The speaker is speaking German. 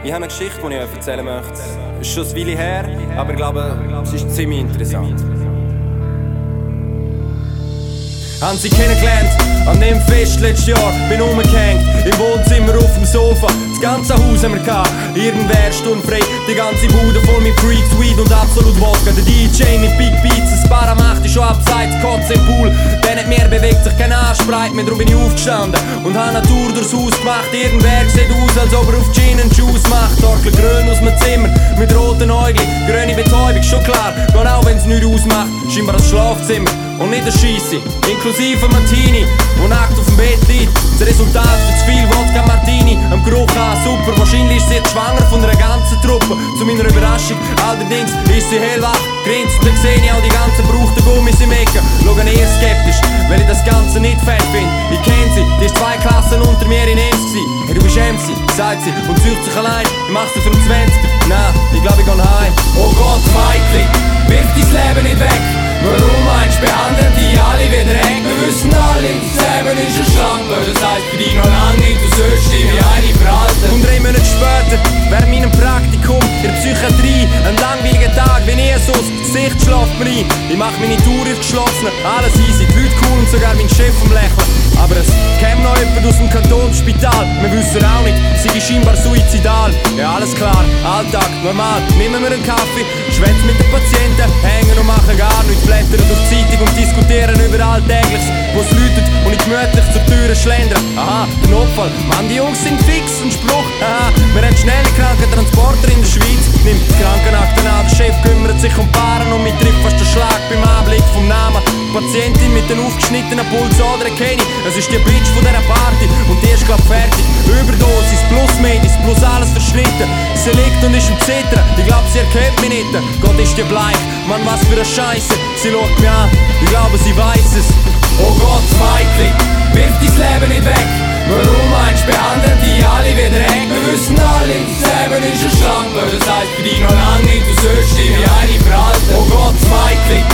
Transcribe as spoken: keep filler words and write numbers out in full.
Ich habe eine Geschichte, die ich euch erzählen möchte. Es ist schon eine Weile her, aber ich glaube, es ist ziemlich interessant. Haben sie kennengelernt an dem Fest letztes Jahr, bin umgehängt im Wohnzimmer auf dem Sofa. Das ganze Haus haben wir gehabt, irgendwer stundenfrei. Die ganze Bude voll mit Freaks, Weed und absolut Wodka. Der D J mit Big Beats, das Bar macht ist schon abseits, Kotze im Pool. Der nicht mehr bewegt sich kein Arschbreit mehr, darum bin ich aufgestanden und habe eine Tour durchs Haus gemacht. Irgendwer sieht aus, als ob er auf Gin and Juice macht. Torkel grün aus dem Zimmer, mit roten Äugeln, grüne Betäubung, schon klar. Geht auch wenn's nichts ausmacht, scheinbar das Schlafzimmer und nicht der Scheisse, inklusive Martini, wo nackt auf dem Bett liegt. Das Resultat für zu viel Wodka Martini, am Geruch an, super. Wahrscheinlich ist sie jetzt schwanger von einer ganzen Truppe. Zu meiner Überraschung, allerdings ist sie hellwach, grinst und dann sehe ich auch die ganzen gebrauchten Gummis im Ecken. Schauen eher skeptisch, weil ich das Ganze nicht fett finde. Ich kenn sie, die ist zwei Klassen unter mir in Ems gsi. Hey, du bist M C, sagt sie, und sucht sich allein. Ich mach's für den zwanziger, nein, ich glaub ich geh heim. Oh Gott, Meitli, wirf dein Leben nicht weg. Warum meinst du, behandeln die alle wieder eng? Wir wissen alle, das Leben ist ein Schlampe. Das heisst für dich noch lange nicht, du sollst dich wie eine verhalten. Und drei Monate später, während meinem Praktikum in der Psychiatrie, ein langweiliger Tag, wie nie so, das Gesicht schläft mir ein. Ich mach meine Tour geschlossen, alles easy, die Leute cool und sogar mein Chef am Lächeln. Aber es käme noch jemand aus dem Kantonsspital, wir wissen auch nicht, sie ist scheinbar suizidal. Ja, alles klar, Alltag, normal, nehmen wir einen Kaffee, schwätzen mit den Patienten, hängen und machen gar nichts. Blättern durch die Zeitung und diskutieren über Alltägliches, wo es läutet und ich gemütlich zur Tür schlendern. Aha, der Notfall, Mann, die Jungs sind fix und Spruch. Aha, wir haben schnelle Krankentransporter in der Schweiz. Nimmt die Krankenakten an, der Chef kümmert sich um Paaren und mich trifft fast der Schlag beim Anblick vom Namen. Die Patientin mit den aufgeschnittenen Pulsadern kenne ich, es ist die Bitch von dieser Party und die ist glaub fertig. Überdosis plus Medis plus alles verschnitten. Sie liegt und ist im Zittern, ich glaub sie erkennt mich nicht. Gott ist die bleich, Mann, was für eine Scheiße. Sie schaut mich an, ich glaube sie weiß es. Oh Gott, Meitli, wirf dein Leben nicht weg. Warum meinst du, behandeln die alle wieder eng? Wir wissen alle, das Leben ist ein Schlampe. Das heisst für dich noch lange nicht, du sollst dich wie eine verhalten. Oh Gott, Meitli,